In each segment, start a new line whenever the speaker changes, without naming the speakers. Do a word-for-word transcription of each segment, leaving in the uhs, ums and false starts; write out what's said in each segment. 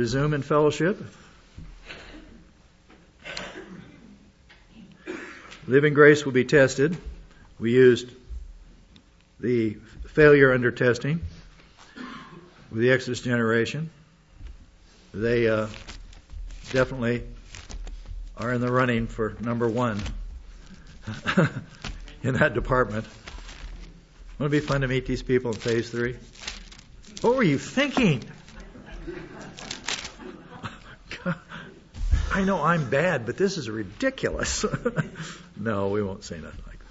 resume in fellowship. Living grace will be tested. We used the failure under testing with the Exodus generation. They uh, definitely are in the running for number one in that department. Wouldn't it be fun to meet these people in phase three? What were you thinking? I know I'm bad, but this is ridiculous. No, we won't say nothing like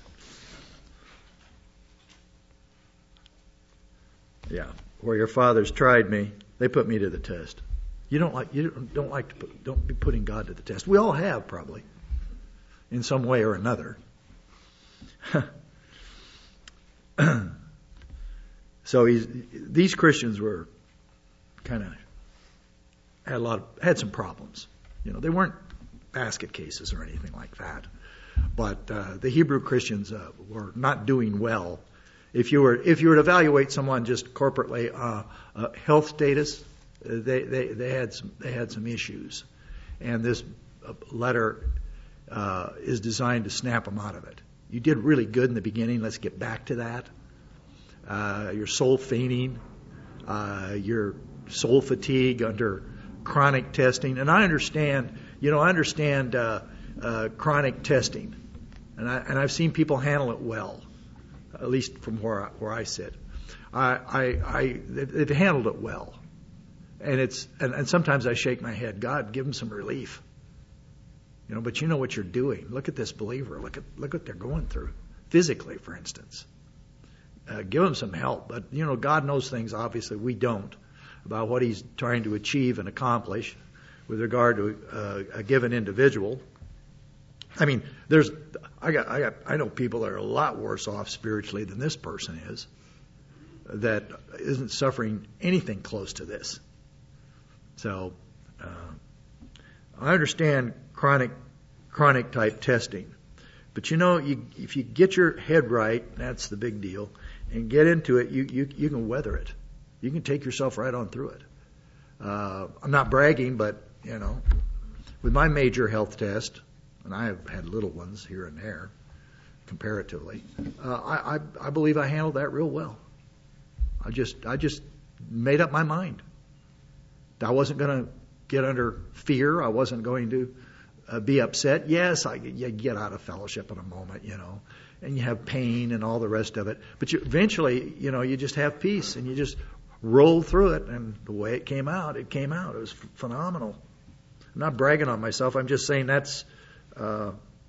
that. Yeah, where your fathers tried me, they put me to the test. You don't like you don't, don't like to put, don't be putting God to the test. We all have probably, in some way or another. So he's, these Christians were kind of had a lot of, had some problems. You know, they weren't basket cases or anything like that. But uh, the Hebrew Christians uh, were not doing well. If you were if you were to evaluate someone just corporately, uh, uh, health status, uh, they, they they had some they had some issues, and this letter uh, is designed to snap them out of it. You did really good in the beginning. Let's get back to that. Uh, your soul fainting, uh, your soul fatigue under chronic testing, and I understand. You know, I understand uh, uh, chronic testing, and I and I've seen people handle it well, at least from where I, where I sit. I I, I they've handled it well, and it's and, and sometimes I shake my head. God, give them some relief. You know, but you know what you're doing. Look at this believer. Look at look what they're going through physically, for instance. Uh, give them some help. But you know, God knows things. Obviously, we don't, about what He's trying to achieve and accomplish with regard to uh, a given individual. I mean, there's I got I got I know people that are a lot worse off spiritually than this person is, that isn't suffering anything close to this. So uh, I understand chronic chronic type testing, but you know, you, if you get your head right, that's the big deal, and get into it, you you you can weather it. You can take yourself right on through it. Uh, I'm not bragging, but you know, with my major health test, and I have had little ones here and there, comparatively, uh, I, I I believe I handled that real well. I just I just made up my mind. I wasn't going to get under fear. I wasn't going to uh, be upset. Yes, I you get out of fellowship in a moment, you know, and you have pain and all the rest of it. But you, eventually, you know, you just have peace and you just roll through it. And the way it came out, it came out. It was f- phenomenal. I'm not bragging on myself. I'm just saying that's uh,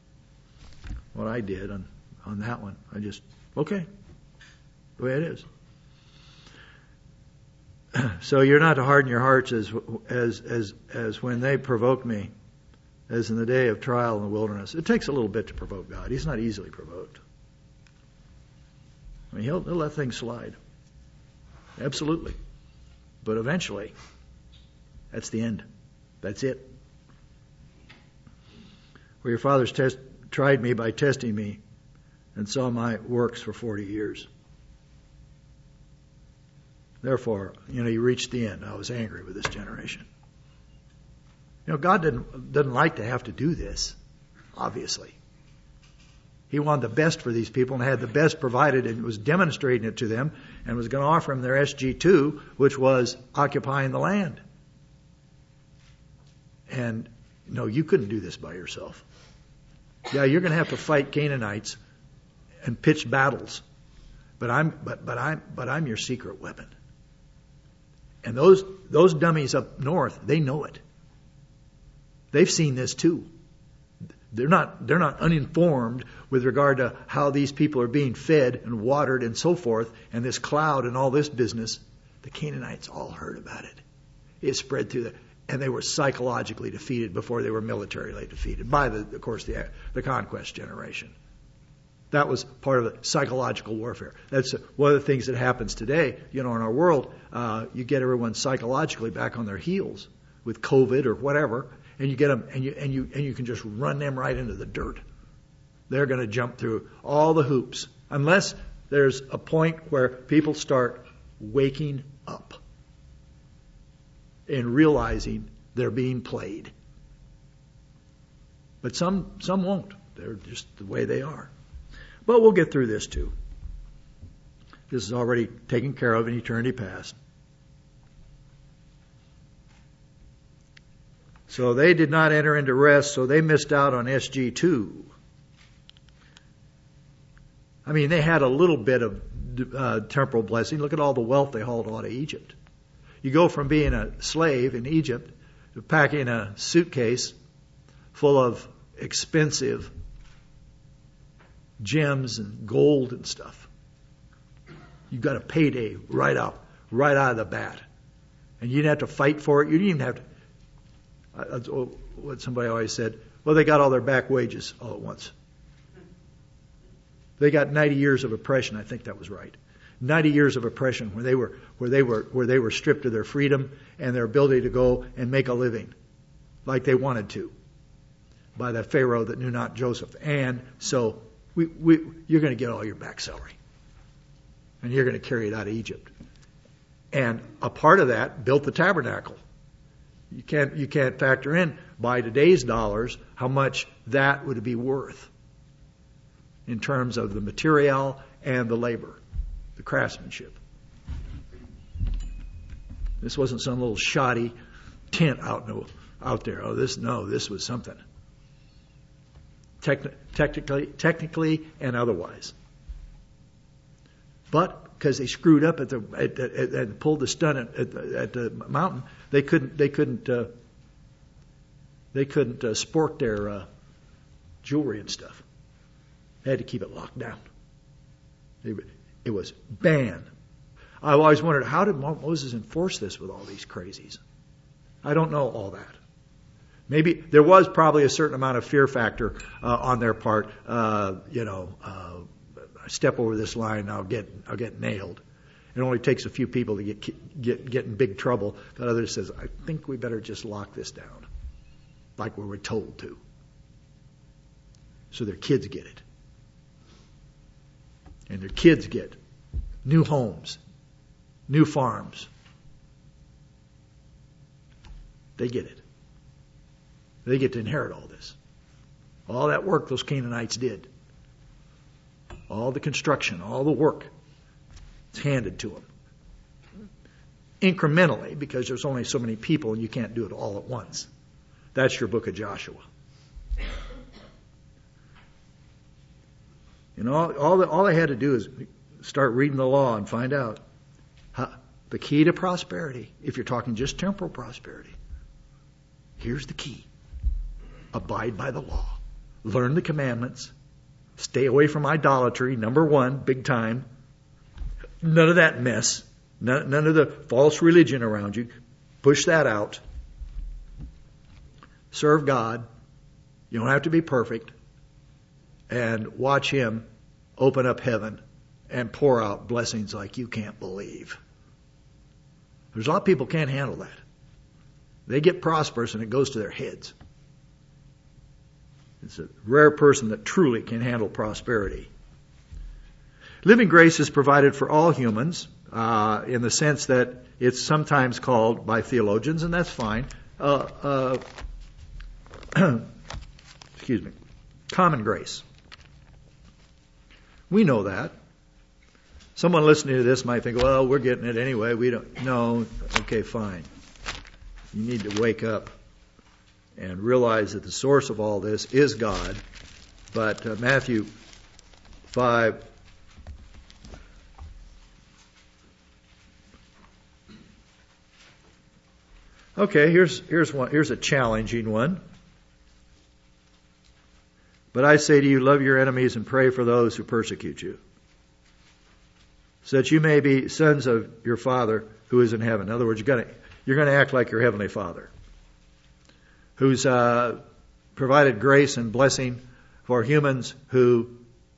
what I did on, on that one. I just, okay, the way it is. So you're not to harden your hearts as as as as when they provoked me, as in the day of trial in the wilderness. It takes a little bit to provoke God. He's not easily provoked. I mean, he'll, he'll let things slide. Absolutely. But eventually, that's the end. That's it. Where your fathers test, tried me by testing me and saw my works for forty years. Therefore, you know, you reached the end. I was angry with this generation. You know, God didn't, doesn't like to have to do this, obviously. He wanted the best for these people and had the best provided and was demonstrating it to them and was going to offer them their S G two, which was occupying the land. And, no, you couldn't do this by yourself. Yeah, you're going to have to fight Canaanites and pitch battles. But I'm, but, but I'm, but I'm your secret weapon. And those those dummies up north, they know it. They've seen this too. They're not they're not uninformed with regard to how these people are being fed and watered and so forth, and this cloud and all this business. The Canaanites all heard about it. It spread through the, and they were psychologically defeated before they were militarily defeated by the, of course, the the conquest generation. That was part of the psychological warfare. That's one of the things that happens today. You know, in our world, uh, you get everyone psychologically back on their heels with COVID or whatever, and you get them, and you and you and you can just run them right into the dirt. They're going to jump through all the hoops unless there's a point where people start waking up. in realizing they're being played. But some some won't. They're just the way they are. But we'll get through this too. This is already taken care of in eternity past. So they did not enter into rest, so they missed out on S G two. I mean, they had a little bit of uh, temporal blessing. Look at all the wealth they hauled out of Egypt. You go from being a slave in Egypt to packing a suitcase full of expensive gems and gold and stuff. You got a payday right out, right out of the bat. And you didn't have to fight for it. You didn't even have to. That's what somebody always said. Well, they got all their back wages all at once. They got ninety years of oppression. I think that was right. ninety years of oppression where they were where they were where they were stripped of their freedom and their ability to go and make a living like they wanted to by that Pharaoh that knew not Joseph. And so we, we you're going to get all your back salary. And you're going to carry it out of Egypt. And a part of that built the tabernacle. You can't you can't factor in by today's dollars how much that would be worth in terms of the material and the labor, the craftsmanship. This wasn't some little shoddy tent out no, out there. Oh, this no, this was something. Techn- technically, technically and otherwise. But because they screwed up at the at, at, at, and pulled the stunt at, at, the, at the mountain, they couldn't they couldn't uh, they couldn't uh, sport their uh, jewelry and stuff. They had to keep it locked down. It, it was banned. I've always wondered, how did Moses enforce this with all these crazies? I don't know all that. Maybe there was probably a certain amount of fear factor uh, on their part. Uh, you know, uh, step over this line, I'll get I'll get nailed. It only takes a few people to get get get in big trouble. But others says, I think we better just lock this down, like we were told to, so their kids get it. And their kids get new homes, new farms. They get it. They get to inherit all this. All that work those Canaanites did. All the construction, all the work. It's handed to them. Incrementally, because there's only so many people and you can't do it all at once. That's your book of Joshua. You know, all, all, the, all they had to do is start reading the law and find out how, the key to prosperity, if you're talking just temporal prosperity. Here's the key. Abide by the law. Learn the commandments. Stay away from idolatry, number one, big time. None of that mess. None, none of the false religion around you. Push that out. Serve God. You don't have to be perfect. And watch Him open up heaven and pour out blessings like you can't believe. There's a lot of people can't handle that. They get prosperous and it goes to their heads. It's a rare person that truly can handle prosperity. Living grace is provided for all humans uh, in the sense that it's sometimes called by theologians, and that's fine, uh, uh, excuse me, common grace. We know that. Someone listening to this might think, well, we're getting it anyway. We don't. No. Okay, fine. You need to wake up and realize that the source of all this is God. But uh, Matthew five, okay, here's here's one. Here's a challenging one. But I say to you, love your enemies and pray for those who persecute you, so that you may be sons of your Father who is in heaven. In other words, you're going to you're going to act like your heavenly Father, who's uh, provided grace and blessing for humans who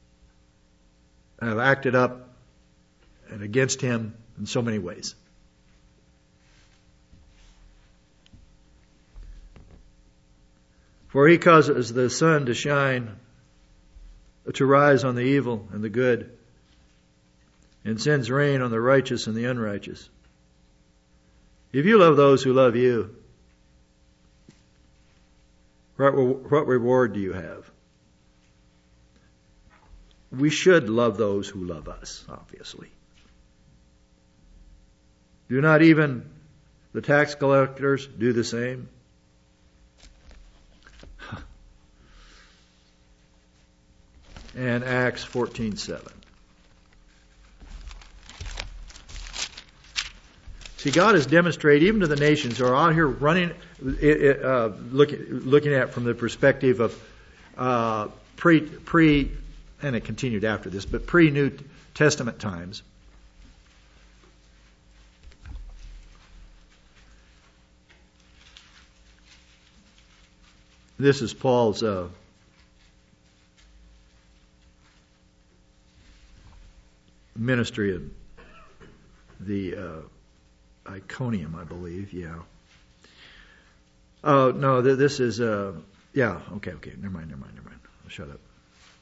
have acted up and against Him in so many ways. For He causes the sun to shine, to rise on the evil and the good, and sends rain on the righteous and the unrighteous. If you love those who love you, what, what reward do you have? We should love those who love us, obviously. Do not even the tax collectors do the same? And Acts fourteen seven. See, God has demonstrated even to the nations who are out here running, uh, looking, looking at from the perspective of uh, pre, pre, and it continued after this, but pre-New Testament times. This is Paul's uh, ministry in the uh, Iconium, I believe. Yeah. Oh no, th- this is uh, yeah. Okay, okay. Never mind. Never mind. Never mind. I'll shut up.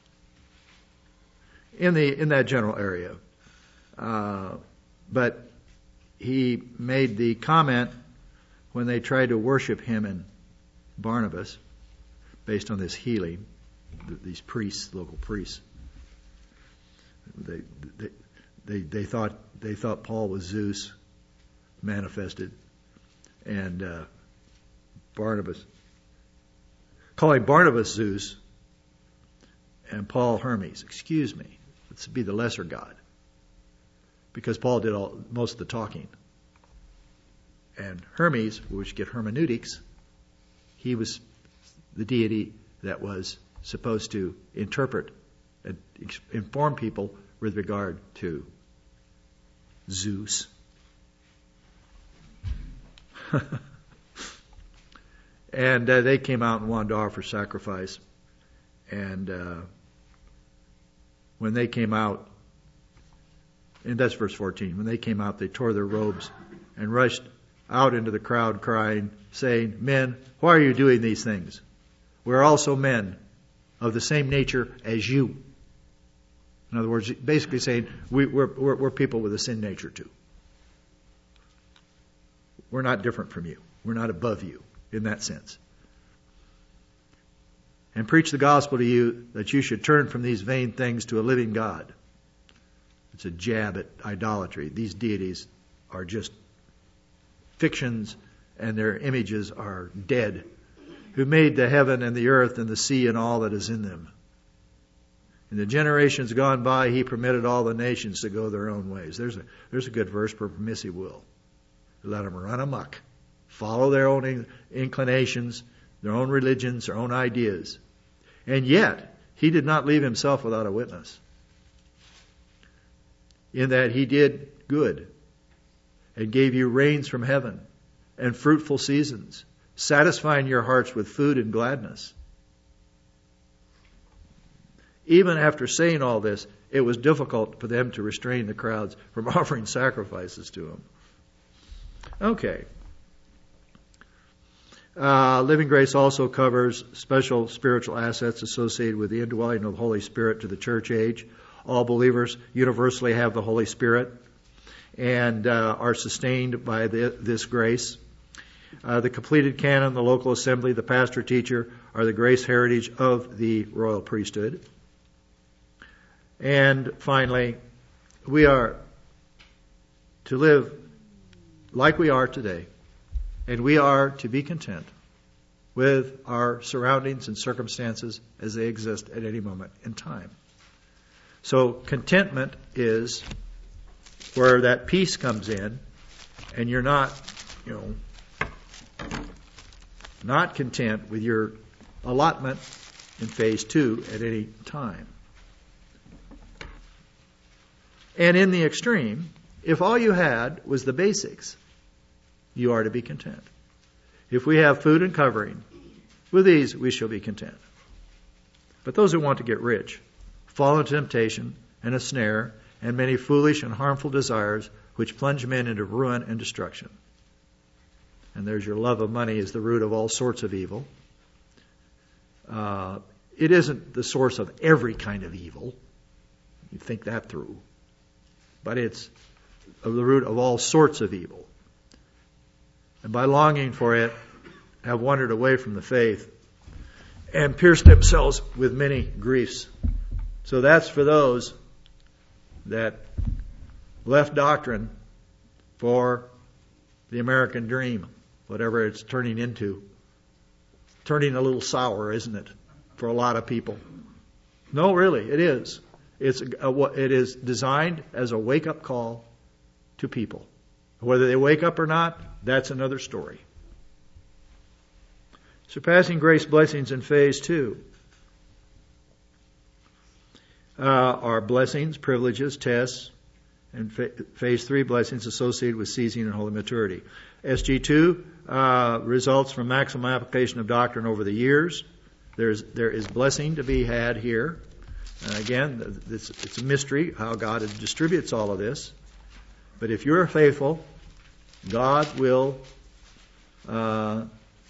In the in that general area, uh, but he made the comment when they tried to worship him and Barnabas, based on this healing, these priests, local priests. They, they they they thought they thought Paul was Zeus manifested, and uh, Barnabas, calling Barnabas Zeus and Paul Hermes. Excuse me, let's be the lesser god, because Paul did all most of the talking, and Hermes, which get hermeneutics, he was the deity that was supposed to interpret and inform people with regard to Zeus. And uh, they came out and wanted to offer sacrifice. And uh, when they came out, and that's verse fourteen, when they came out, they tore their robes and rushed out into the crowd crying, saying, "Men, why are you doing these things? We're also men of the same nature as you." In other words, basically saying, we, we're, we're, we're people with a sin nature too. We're not different from you. We're not above you in that sense. And preach the gospel to you that you should turn from these vain things to a living God. It's a jab at idolatry. These deities are just fictions, and their images are dead, who made the heaven and the earth and the sea and all that is in them. In the generations gone by, he permitted all the nations to go their own ways. There's a, there's a good verse for permissive will. Let them run amok, follow their own inclinations, their own religions, their own ideas. And yet, he did not leave himself without a witness, in that he did good and gave you rains from heaven and fruitful seasons, satisfying your hearts with food and gladness. Even after saying all this, it was difficult for them to restrain the crowds from offering sacrifices to him. Okay. Uh, Living Grace also covers special spiritual assets associated with the indwelling of the Holy Spirit to the church age. All believers universally have the Holy Spirit and uh, are sustained by the, this grace. Uh, the completed canon, the local assembly, the pastor teacher are the grace heritage of the royal priesthood. And finally, we are to live like we are today, and we are to be content with our surroundings and circumstances as they exist at any moment in time. So contentment is where that peace comes in, and you're not, you know, not content with your allotment in phase two at any time. And in the extreme, if all you had was the basics, you are to be content. If we have food and covering, with these we shall be content. But those who want to get rich fall into temptation and a snare and many foolish and harmful desires which plunge men into ruin and destruction. And there's your love of money is the root of all sorts of evil. Uh, it isn't the source of every kind of evil. You think that through. But it's the root of all sorts of evil. and by longing for it have wandered away from the faith and pierced themselves with many griefs. So that's for those that left doctrine for the American dream, whatever it's turning into. Turning a little sour, isn't it, for a lot of people? No, really, it is. It's a, it is designed as a wake-up call to people. Whether they wake up or not, that's another story. Surpassing grace blessings in phase two uh, are blessings, privileges, tests, and fa- phase three blessings associated with seizing and holy maturity. S G two uh, results from maximum application of doctrine over the years. There's there is blessing to be had here. And again, it's, it's a mystery how God distributes all of this. But if you're faithful, God will. Uh,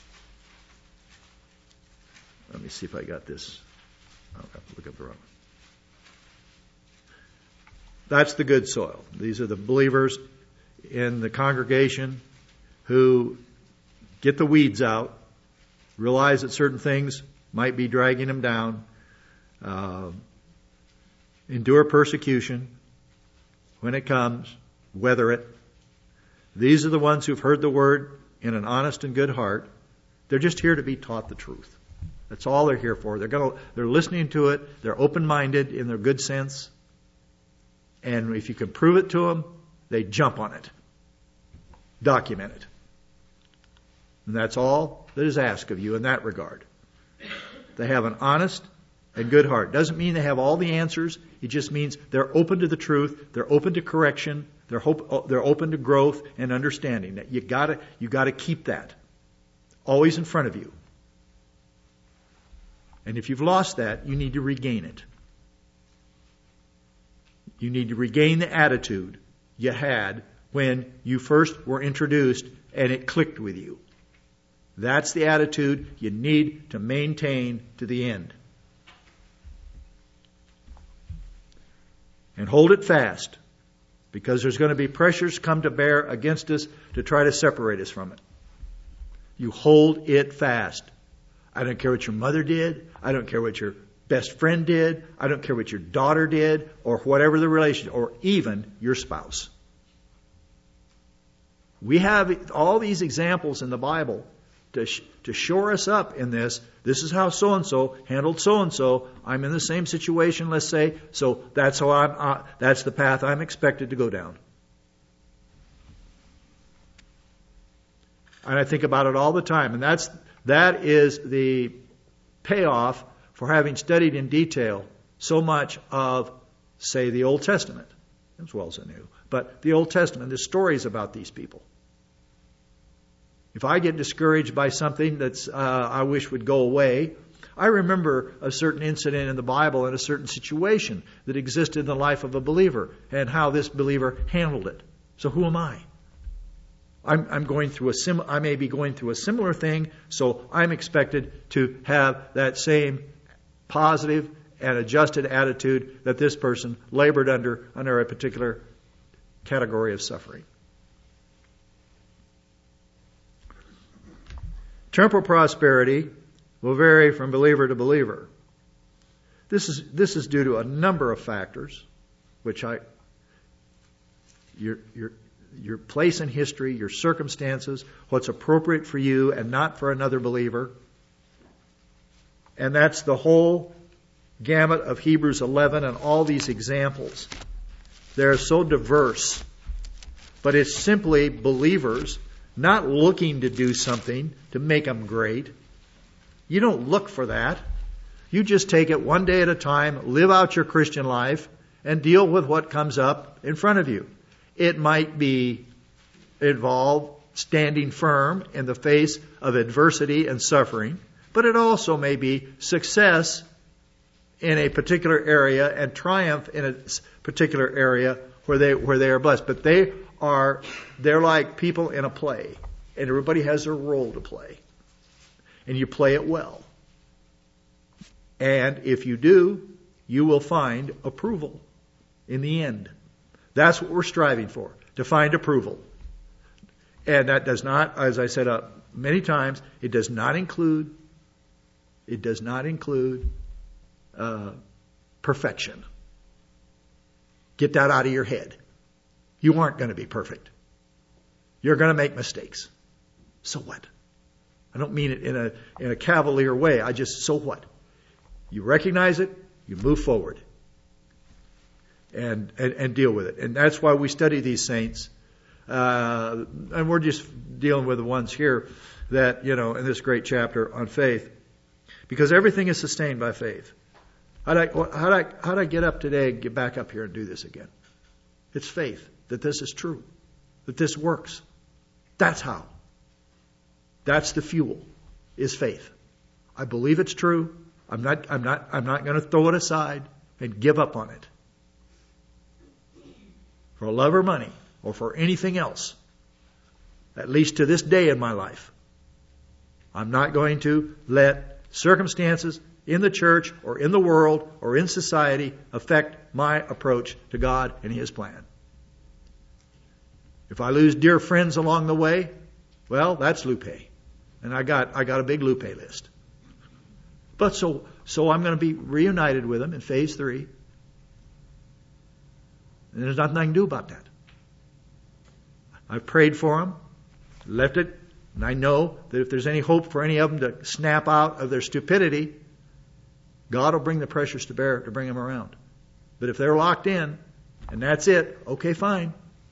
let me see if I got this. Oh, I have to look up the wrong. That's the good soil. These are the believers in the congregation who get the weeds out, realize that certain things might be dragging them down, uh, endure persecution when it comes, weather it. These are the ones who've heard the word in an honest and good heart. They're just here to be taught the truth. That's all they're here for. They're gonna, they're listening to it. They're open-minded in their good sense. And if you can prove it to them, they jump on it. Document it. And that's all that is asked of you in that regard. They have an honest and good heart. Doesn't mean they have all the answers. It just means they're open to the truth. They're open to correction. They're hope, they're open to growth and understanding. That you gotta you gotta keep that always in front of you. And if you've lost that, you need to regain it. You need to regain the attitude you had when you first were introduced and it clicked with you. That's the attitude you need to maintain to the end. And hold it fast, because there's going to be pressures come to bear against us to try to separate us from it. You hold it fast. I don't care what your mother did. I don't care what your best friend did. I don't care what your daughter did, or whatever the relation, or even your spouse. We have all these examples in the Bible to sh- to shore us up in this. This is how so-and-so handled so-and-so. I'm in the same situation, let's say, so that's how I'm, uh, that's the path I'm expected to go down. And I think about it all the time, and that's that is the payoff for having studied in detail so much of, say, the Old Testament, as well as the New. But the Old Testament, there's stories about these people. If I get discouraged by something that's uh, I wish would go away, I remember a certain incident in the Bible and a certain situation that existed in the life of a believer and how this believer handled it. So who am I? I'm, I'm going through a sim. I may be going through a similar thing, so I'm expected to have that same positive and adjusted attitude that this person labored under under a particular category of suffering. Temporal prosperity will vary from believer to believer. This is this is due to a number of factors, which I your your your place in history, your circumstances, what's appropriate for you and not for another believer. And that's the whole gamut of Hebrews eleven and all these examples. They're so diverse, but it's simply believers not looking to do something to make them great. You don't look for that. You just take it one day at a time, live out your Christian life, and deal with what comes up in front of you. It might be involve standing firm in the face of adversity and suffering, but it also may be success in a particular area and triumph in a particular area where they where they are blessed. But they are they're like people in a play, and everybody has their role to play, and you play it well. And if you do, you will find approval in the end. That's what we're striving for, to find approval. And that does not, as I said uh, many times, it does not include, it does not include uh, perfection. Get that out of your head. You aren't going to be perfect. You're going to make mistakes. So what? I don't mean it in a in a cavalier way. I just, so what? You recognize it, you move forward, and and, and deal with it. And that's why we study these saints. Uh, and we're just dealing with the ones here that, you know, in this great chapter on faith, because everything is sustained by faith. How'd I, how'd I, how'd I get up today and get back up here and do this again? It's faith that this is true, that this works. That's how. That's the fuel, is faith. I believe it's true. I'm not, I'm not, I'm not going to throw it aside and give up on it. For love or money, or for anything else, at least to this day in my life, I'm not going to let circumstances in the church or in the world or in society affect my approach to God and His plan. If I lose dear friends along the way, well, that's Lupe. And I got I got a big Lupe list. But so so I'm going to be reunited with them in phase three. And there's nothing I can do about that. I've prayed for them, left it, and I know that if there's any hope for any of them to snap out of their stupidity, God will bring the pressures to bear to bring them around. But if they're locked in, and that's it, okay, fine.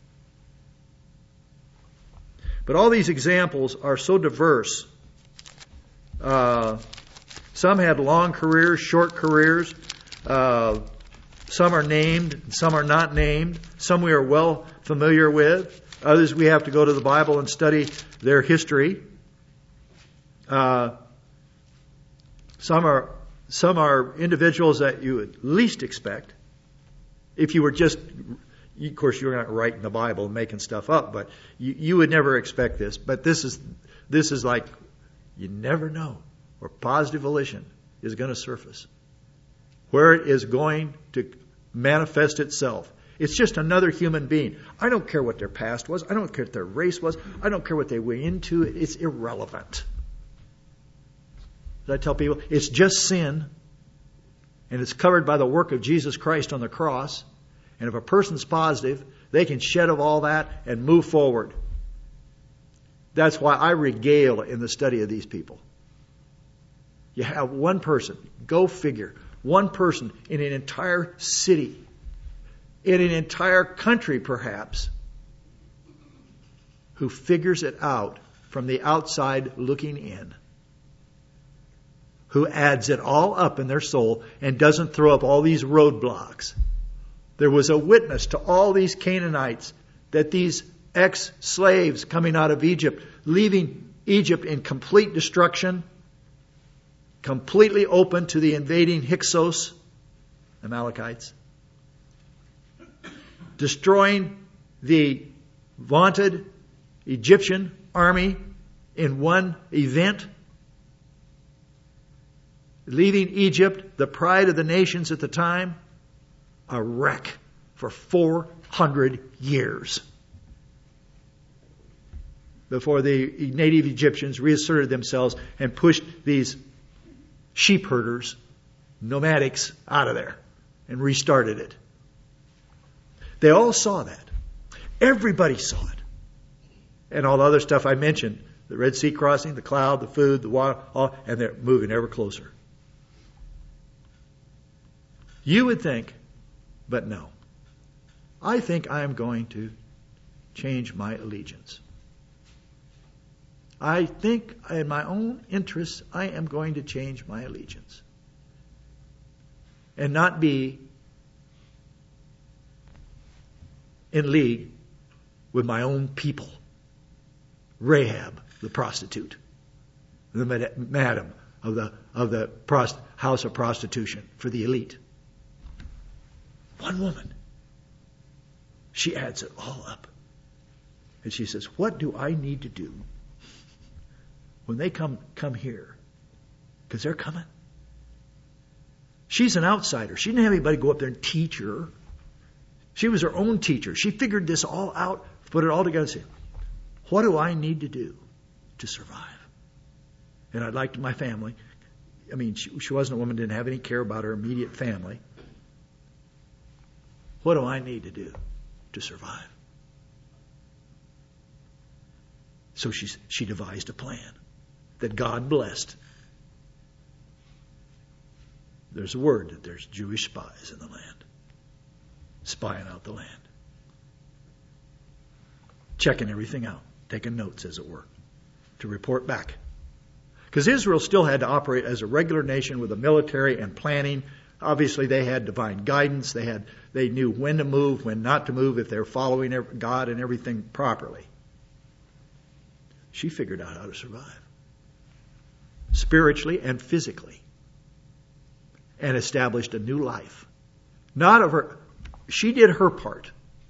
But all these examples are so diverse. Uh, some had long careers, short careers. Uh, some are named, some are not named. Some we are well familiar with. Others we have to go to the Bible and study their history. Uh, some are some are individuals that you would least expect. If you were just, of course, you're not writing the Bible and making stuff up, but you, you would never expect this. But this is this is like, you never know where positive volition is going to surface, where it is going to manifest itself. It's just another human being. I don't care what their past was. I don't care what their race was. I don't care what they were into. It's irrelevant. As I tell people, it's just sin, and it's covered by the work of Jesus Christ on the cross. And if a person's positive, they can shed of all that and move forward. That's why I regale in the study of these people. You have one person, go figure, one person in an entire city, in an entire country perhaps, who figures it out from the outside looking in, who adds it all up in their soul and doesn't throw up all these roadblocks. There was a witness to all these Canaanites that these ex-slaves coming out of Egypt, leaving Egypt in complete destruction, completely open to the invading Hyksos, Amalekites, destroying the vaunted Egyptian army in one event, leaving Egypt, the pride of the nations at the time, a wreck for four hundred years before the native Egyptians reasserted themselves and pushed these sheep herders, nomadics, out of there and restarted it. They all saw that. Everybody saw it. And all the other stuff I mentioned, the Red Sea crossing, the cloud, the food, the water, all, and they're moving ever closer. You would think, but no. I think I am going to change my allegiance. I think in my own interests, I am going to change my allegiance. And not be in league with my own people. Rahab, the prostitute. The madam of the, of the prost- house of prostitution for the elite. One woman. She adds it all up. And she says, what do I need to do when they come come here? Because they're coming. She's an outsider. She didn't have anybody go up there and teach her. She was her own teacher. She figured this all out, put it all together and said, What do I need to do to survive? And I'd like to, my family, I mean, she, she wasn't a woman, didn't have any care about her immediate family. What do I need to do to survive? So she, she devised a plan that God blessed. There's a word that there's Jewish spies in the land, spying out the land, checking everything out, taking notes, as it were, to report back. Because Israel still had to operate as a regular nation with a military and planning. Obviously, they had divine guidance. They had they knew when to move, when not to move, if they were following God and everything properly. She figured out how to survive, spiritually and physically, and established a new life. Not of her, she did her part.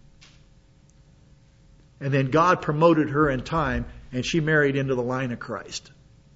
And then God promoted her in time, and she married into the line of Christ.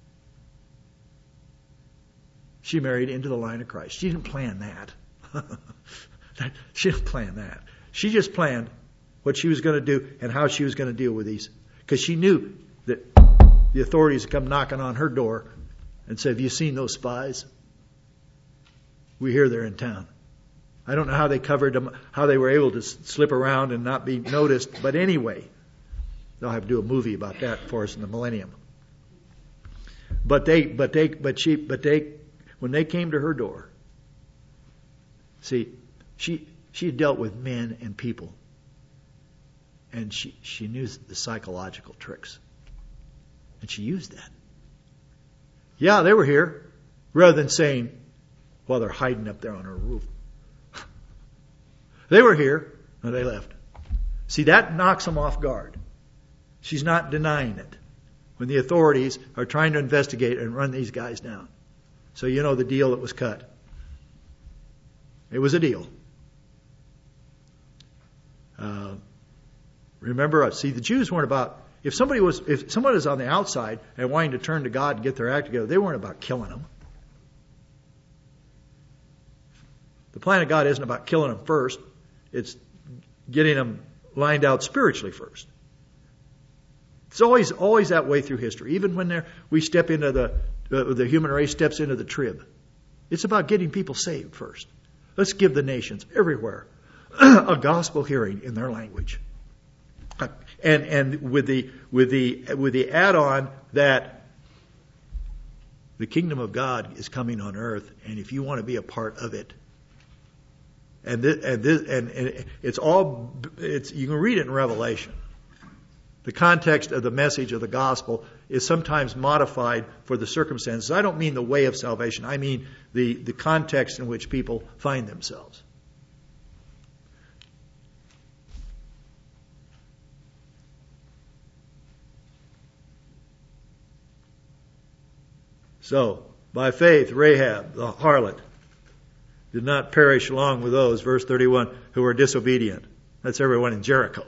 She married into the line of Christ. She didn't plan that. She didn't plan that. She just planned what she was going to do and how she was going to deal with these. Because she knew that the authorities would come knocking on her door and say, have you seen those spies? We hear they're in town. I don't know how they covered them, how they were able to slip around and not be noticed. But anyway, they'll have to do a movie about that for us in the millennium. But they, but they, but she, but they, when they came to her door, see, she she had dealt with men and people, and she she knew the psychological tricks, and she used that. Yeah, they were here, rather than saying, well, they're hiding up there on her roof. They were here, and they left. See, that knocks them off guard. She's not denying it when the authorities are trying to investigate and run these guys down. So you know the deal that was cut. It was a deal. Uh, remember, see, the Jews weren't about, if somebody was, if someone was on the outside and wanting to turn to God and get their act together, they weren't about killing them. The plan of God isn't about killing them first. It's getting them lined out spiritually first. It's always always that way through history. Even when we step into the uh, the human race steps into the trib, it's about getting people saved first. Let's give the nations everywhere a gospel hearing in their language, and and with the with the with the add-on that the kingdom of God is coming on earth, and if you want to be a part of it. And this, and this, and, and it's all, it's, you can read it in Revelation. The context of the message of the gospel is sometimes modified for the circumstances. I don't mean the way of salvation. I mean the, the context in which people find themselves. So, by faith, Rahab, the harlot, did not perish along with those, verse thirty-one, who were disobedient. That's everyone in Jericho.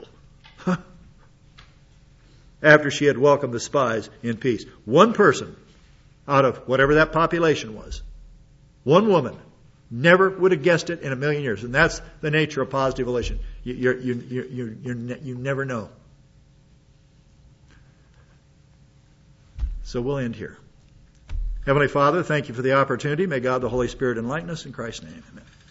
After she had welcomed the spies in peace. One person out of whatever that population was, one woman, never would have guessed it in a million years. And that's the nature of positive volition. You, you, you, you, you, you, you never know. So we'll end here. Heavenly Father, thank you for the opportunity. May God the Holy Spirit enlighten us in Christ's name. Amen.